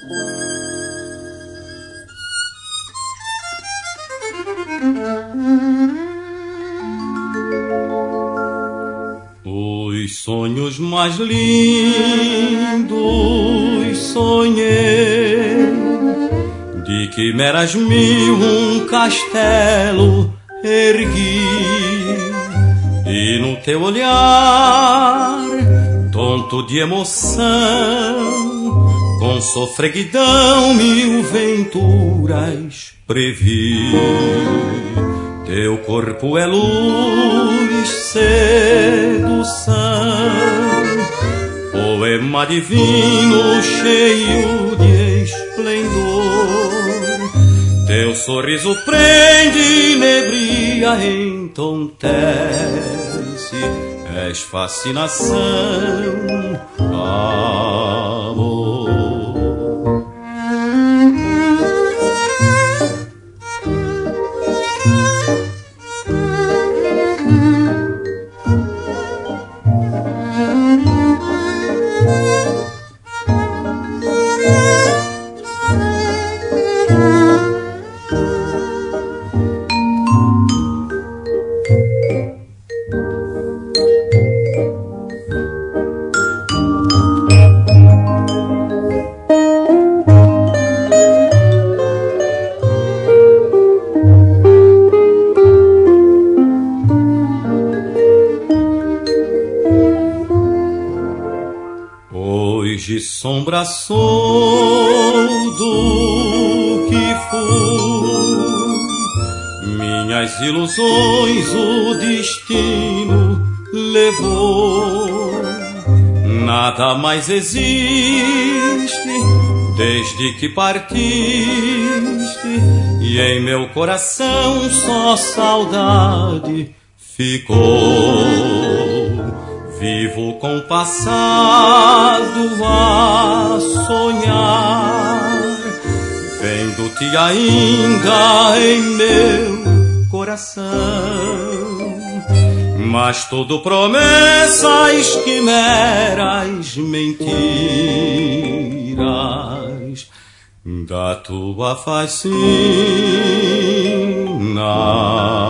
Os sonhos mais lindos sonhei, de quimeras mil um castelo ergui, e no teu olhar, tonto de emoção, com sofreguidão mil venturas previ. Teu corpo é luz, sedução, poema divino cheio de esplendor. Teu sorriso prende, inebria, entontece, és fascinação, amor. Hoje sombra sou do que fui, minhas ilusões o destino levou. Nada mais existe desde que partiste, e em meu coração só saudade ficou. Vivo com o passado a sonhar, vendo-te ainda em meu coração. Mas tudo promessas, quimeras, mentiras da tua fascinação.